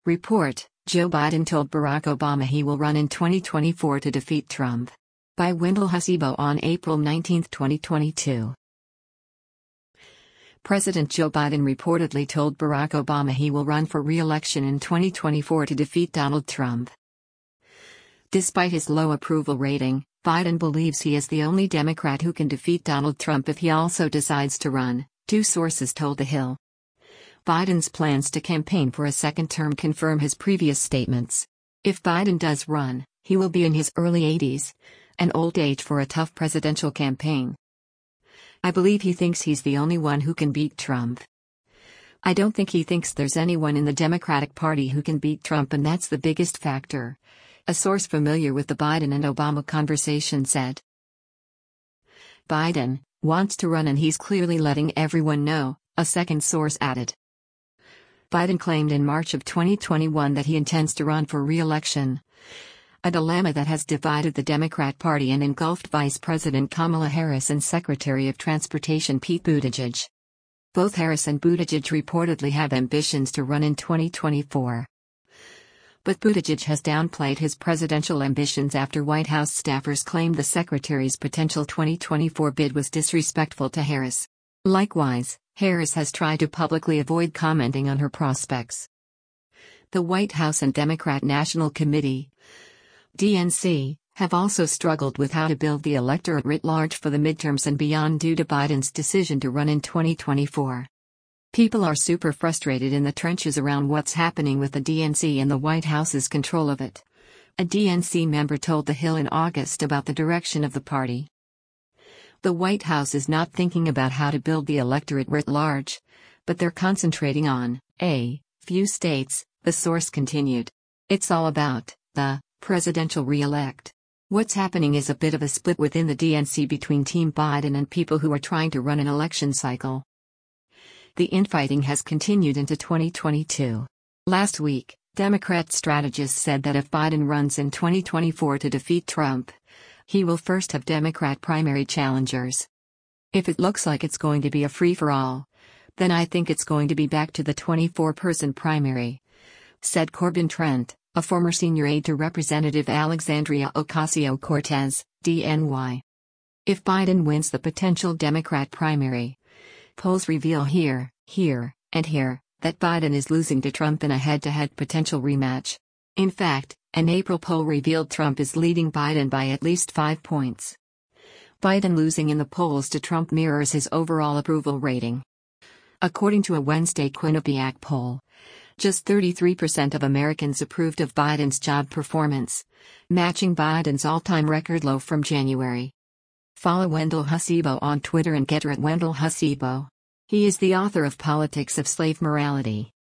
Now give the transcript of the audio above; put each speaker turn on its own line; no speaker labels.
Report: Joe Biden told Barack Obama he will run in 2024 to defeat Trump. By Wendell Hasibo on April 19, 2022. President Joe Biden reportedly told Barack Obama he will run for re-election in 2024 to defeat Donald Trump. Despite his low approval rating, Biden believes he is the only Democrat who can defeat Donald Trump if he also decides to run, two sources told The Hill. Biden's plans to campaign for a second term confirm his previous statements. If Biden does run, he will be in his early 80s, an old age for a tough presidential campaign. I believe he thinks he's the only one who can beat Trump. I don't think he thinks there's anyone in the Democratic Party who can beat Trump, and that's the biggest factor, a source familiar with the Biden and Obama conversation said. Biden wants to run and he's clearly letting everyone know, a second source added. Biden claimed in March of 2021 that he intends to run for re-election, a dilemma that has divided the Democrat Party and engulfed Vice President Kamala Harris and Secretary of Transportation Pete Buttigieg. Both Harris and Buttigieg reportedly have ambitions to run in 2024. But Buttigieg has downplayed his presidential ambitions after White House staffers claimed the secretary's potential 2024 bid was disrespectful to Harris. Likewise, Harris has tried to publicly avoid commenting on her prospects. The White House and Democrat National Committee, DNC, have also struggled with how to build the electorate writ large for the midterms and beyond due to Biden's decision to run in 2024. People are super frustrated in the trenches around what's happening with the DNC and the White House's control of it, a DNC member told The Hill in August about the direction of the party. The White House is not thinking about how to build the electorate writ large, but they're concentrating on a few states, the source continued. It's all about the presidential re-elect. What's happening is a bit of a split within the DNC between Team Biden and people who are trying to run an election cycle. The infighting has continued into 2022. Last week, Democrat strategists said that if Biden runs in 2024 to defeat Trump, he will first have Democrat primary challengers. If it looks like it's going to be a free-for-all, then I think it's going to be back to the 24-person primary, said Corbin Trent, a former senior aide to Representative Alexandria Ocasio-Cortez, DNY. If Biden wins the potential Democrat primary, polls reveal here, and here, that Biden is losing to Trump in a head-to-head potential rematch. In fact, an April poll revealed Trump is leading Biden by at least 5 points. Biden losing in the polls to Trump mirrors his overall approval rating. According to a Wednesday Quinnipiac poll, just 33% of Americans approved of Biden's job performance, matching Biden's all-time record low from January. Follow Wendell Hasibo on Twitter and get her at Wendell Hasibo. He is the author of Politics of Slave Morality.